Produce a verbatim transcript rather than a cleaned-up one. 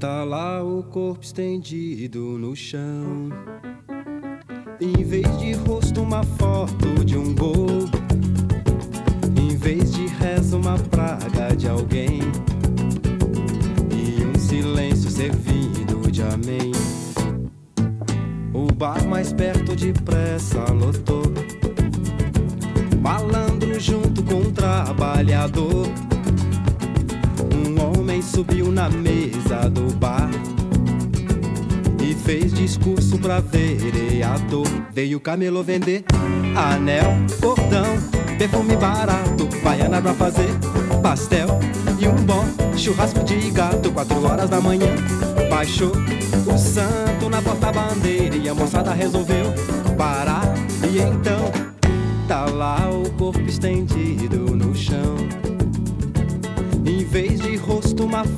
Tá lá o corpo estendido no chão. Em vez de rosto, uma foto de um gol. Em vez de reza, uma praga de alguém. E um silêncio servido de amém. O bar mais perto depressa lotou. Malandro junto com um trabalhador. Um homem subiu na mesa do bar e fez discurso pra vereador. Veio camelô vender anel, cordão, perfume barato, baiana pra fazer pastel e um bom churrasco de gato. Quatro horas da manhã baixou o santo na porta-bandeira e a moçada resolveu parar. E então tá lá o corpo estendido no chão. Em vez de rosto, uma